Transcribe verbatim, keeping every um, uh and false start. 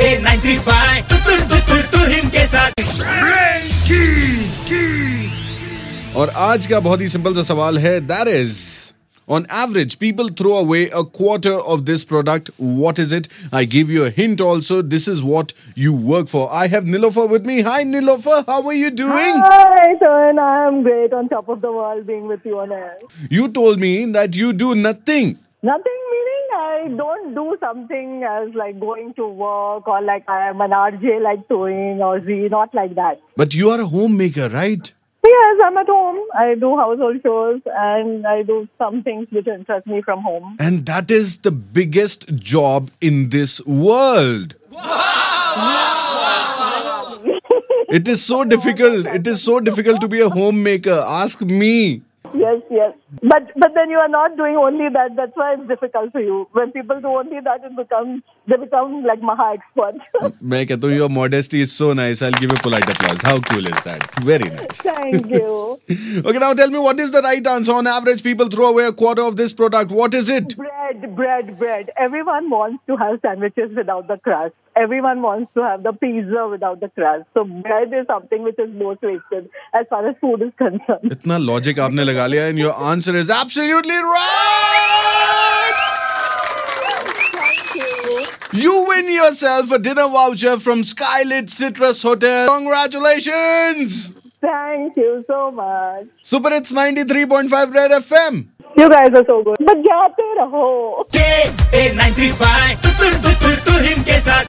Nine three five तुर तुर तुर तुर हिम के साथ। और आज का बहुत ही सिंपल सा सवाल है, that is on average people throw away a quarter of this product. What is it? I give you a hint also. This is what you work for. I have Nilofer with me. Hi Nilofer, how are you doing? Hi, Turn. I am great, on top of the world, being with you on air. You told me that you do nothing. Nothing meaning I don't do something as like going to work or like I am an R J like doing or Z, not like that. But you are a homemaker, right? Yes, I'm at home. I do household chores and I do some things which interest me from home. And that is the biggest job in this world. It is so difficult. It is so difficult to be a homemaker. Ask me. Yes, yes. But but then you are not doing only that. That's why it's difficult for you. When people do only that, it becomes they become like maha experts. मैं कहता हूँ your modesty is so nice. I'll give a polite applause. How cool is that? Very nice. Thank you. Okay, now tell me, what is the right answer? On average, people throw away a quarter of this product. What is it? Bread, bread, bread. Everyone wants to have sandwiches without the crust. Everyone wants to have the pizza without the crust. So bread is something which is most wasted as far as food is concerned. इतना logic आपने लगा लिया, and your answer is absolutely right. Thank you. You win yourself a dinner voucher from Skylit Citrus Hotel. Congratulations. Thank you so much. Super Hits ninety-three point five Red F M. You guys are so good. But जाते रहो. Nine three five तुर तुर तुर तुर him के साथ।